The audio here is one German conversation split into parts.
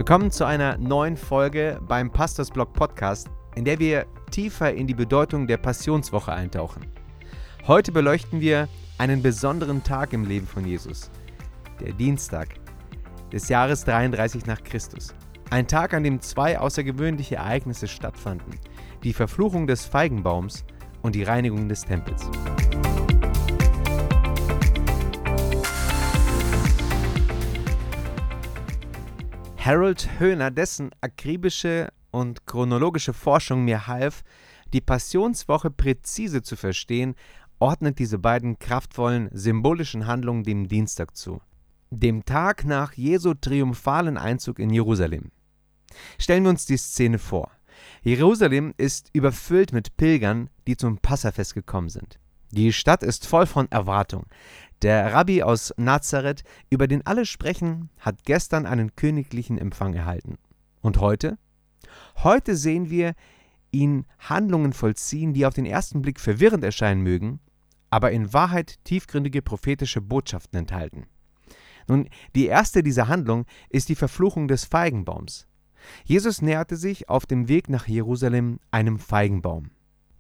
Willkommen zu einer neuen Folge beim Pastorsblog Podcast, in der wir tiefer in die Bedeutung der Passionswoche eintauchen. Heute beleuchten wir einen besonderen Tag im Leben von Jesus, der Dienstag des Jahres 33 nach Christus. Ein Tag, an dem zwei außergewöhnliche Ereignisse stattfanden: die Verfluchung des Feigenbaums und die Reinigung des Tempels. Harold Hoehner, dessen akribische und chronologische Forschung mir half, die Passionswoche präzise zu verstehen, ordnet diese beiden kraftvollen, symbolischen Handlungen dem Dienstag zu, dem Tag nach Jesu triumphalen Einzug in Jerusalem. Stellen wir uns die Szene vor. Jerusalem ist überfüllt mit Pilgern, die zum Passafest gekommen sind. Die Stadt ist voll von Erwartung. Der Rabbi aus Nazareth, über den alle sprechen, hat gestern einen königlichen Empfang erhalten. Und heute? Heute sehen wir ihn Handlungen vollziehen, die auf den ersten Blick verwirrend erscheinen mögen, aber in Wahrheit tiefgründige prophetische Botschaften enthalten. Nun, die erste dieser Handlungen ist die Verfluchung des Feigenbaums. Jesus näherte sich auf dem Weg nach Jerusalem einem Feigenbaum.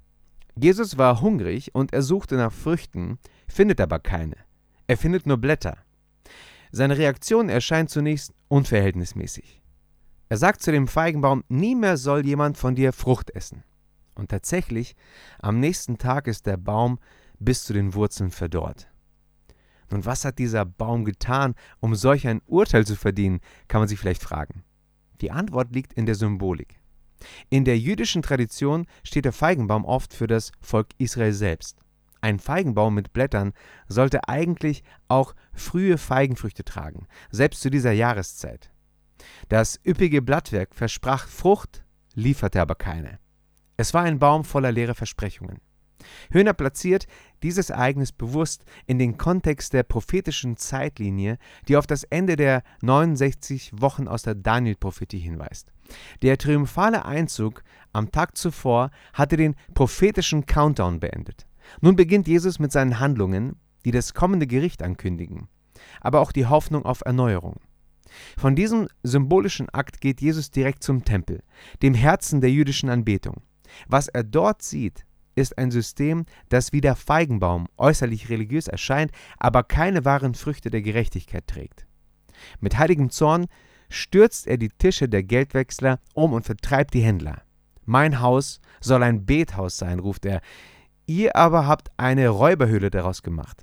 Jesus war hungrig und er suchte nach Früchten, findet aber keine. Er findet nur Blätter. Seine Reaktion erscheint zunächst unverhältnismäßig. Er sagt zu dem Feigenbaum: Nie mehr soll jemand von dir Frucht essen. Und tatsächlich, am nächsten Tag ist der Baum bis zu den Wurzeln verdorrt. Nun, was hat dieser Baum getan, um solch ein Urteil zu verdienen, kann man sich vielleicht fragen. Die Antwort liegt in der Symbolik. In der jüdischen Tradition steht der Feigenbaum oft für das Volk Israel selbst. Ein Feigenbaum mit Blättern sollte eigentlich auch frühe Feigenfrüchte tragen, selbst zu dieser Jahreszeit. Das üppige Blattwerk versprach Frucht, lieferte aber keine. Es war ein Baum voller leerer Versprechungen. Hoehner platziert dieses Ereignis bewusst in den Kontext der prophetischen Zeitlinie, die auf das Ende der 69 Wochen aus der Daniel-Prophetie hinweist. Der triumphale Einzug am Tag zuvor hatte den prophetischen Countdown beendet. Nun beginnt Jesus mit seinen Handlungen, die das kommende Gericht ankündigen, aber auch die Hoffnung auf Erneuerung. Von diesem symbolischen Akt geht Jesus direkt zum Tempel, dem Herzen der jüdischen Anbetung. Was er dort sieht, ist ein System, das wie der Feigenbaum äußerlich religiös erscheint, aber keine wahren Früchte der Gerechtigkeit trägt. Mit heiligem Zorn stürzt er die Tische der Geldwechsler um und vertreibt die Händler. Mein Haus soll ein Bethaus sein, ruft er. Ihr aber habt eine Räuberhöhle daraus gemacht.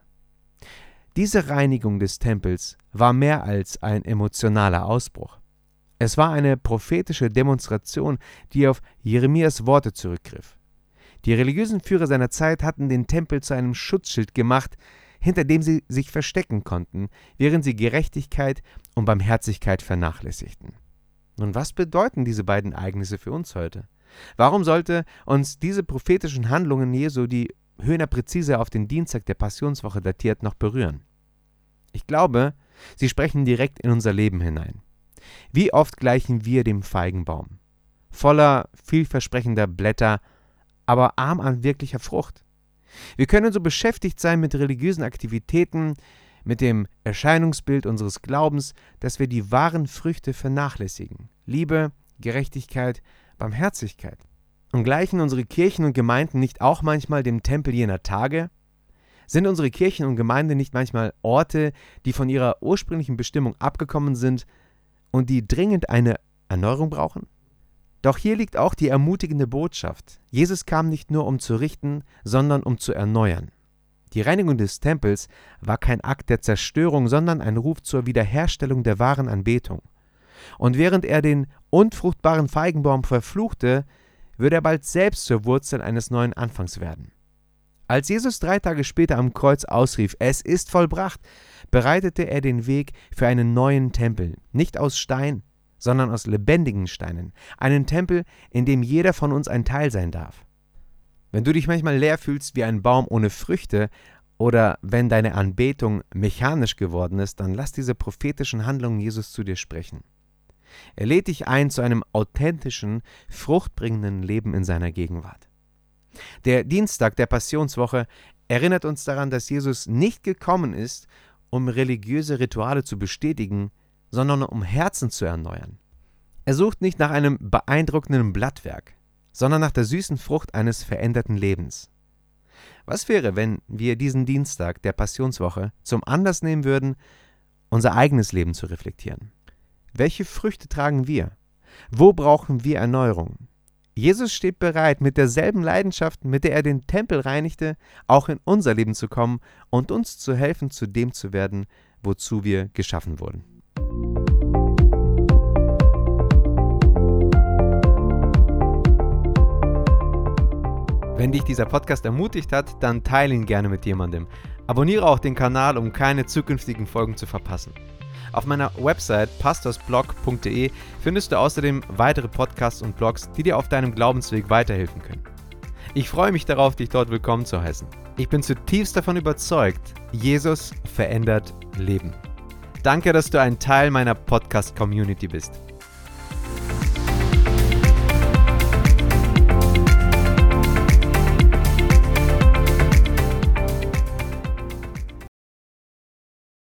Diese Reinigung des Tempels war mehr als ein emotionaler Ausbruch. Es war eine prophetische Demonstration, die auf Jeremias Worte zurückgriff. Die religiösen Führer seiner Zeit hatten den Tempel zu einem Schutzschild gemacht, hinter dem sie sich verstecken konnten, während sie Gerechtigkeit und Barmherzigkeit vernachlässigten. Nun, was bedeuten diese beiden Ereignisse für uns heute? Warum sollte uns diese prophetischen Handlungen Jesu, die Hoehner präzise auf den Dienstag der Passionswoche datiert, noch berühren? Ich glaube, sie sprechen direkt in unser Leben hinein. Wie oft gleichen wir dem Feigenbaum? Voller vielversprechender Blätter, aber arm an wirklicher Frucht. Wir können so beschäftigt sein mit religiösen Aktivitäten, mit dem Erscheinungsbild unseres Glaubens, dass wir die wahren Früchte vernachlässigen. Liebe, Gerechtigkeit, Barmherzigkeit. Und gleichen unsere Kirchen und Gemeinden nicht auch manchmal dem Tempel jener Tage? Sind unsere Kirchen und Gemeinden nicht manchmal Orte, die von ihrer ursprünglichen Bestimmung abgekommen sind und die dringend eine Erneuerung brauchen? Doch hier liegt auch die ermutigende Botschaft. Jesus kam nicht nur, um zu richten, sondern um zu erneuern. Die Reinigung des Tempels war kein Akt der Zerstörung, sondern ein Ruf zur Wiederherstellung der wahren Anbetung. Und während er den unfruchtbaren Feigenbaum verfluchte, würde er bald selbst zur Wurzel eines neuen Anfangs werden. Als Jesus 3 Tage später am Kreuz ausrief: Es ist vollbracht, bereitete er den Weg für einen neuen Tempel, nicht aus Stein, sondern aus lebendigen Steinen. Einen Tempel, in dem jeder von uns ein Teil sein darf. Wenn du dich manchmal leer fühlst wie ein Baum ohne Früchte oder wenn deine Anbetung mechanisch geworden ist, dann lass diese prophetischen Handlungen Jesus zu dir sprechen. Er lädt dich ein zu einem authentischen, fruchtbringenden Leben in seiner Gegenwart. Der Dienstag der Passionswoche erinnert uns daran, dass Jesus nicht gekommen ist, um religiöse Rituale zu bestätigen, sondern um Herzen zu erneuern. Er sucht nicht nach einem beeindruckenden Blattwerk, sondern nach der süßen Frucht eines veränderten Lebens. Was wäre, wenn wir diesen Dienstag der Passionswoche zum Anlass nehmen würden, unser eigenes Leben zu reflektieren? Welche Früchte tragen wir? Wo brauchen wir Erneuerung? Jesus steht bereit, mit derselben Leidenschaft, mit der er den Tempel reinigte, auch in unser Leben zu kommen und uns zu helfen, zu dem zu werden, wozu wir geschaffen wurden. Wenn dich dieser Podcast ermutigt hat, dann teile ihn gerne mit jemandem. Abonniere auch den Kanal, um keine zukünftigen Folgen zu verpassen. Auf meiner Website pastorsblog.de findest du außerdem weitere Podcasts und Blogs, die dir auf deinem Glaubensweg weiterhelfen können. Ich freue mich darauf, dich dort willkommen zu heißen. Ich bin zutiefst davon überzeugt, Jesus verändert Leben. Danke, dass du ein Teil meiner Podcast-Community bist.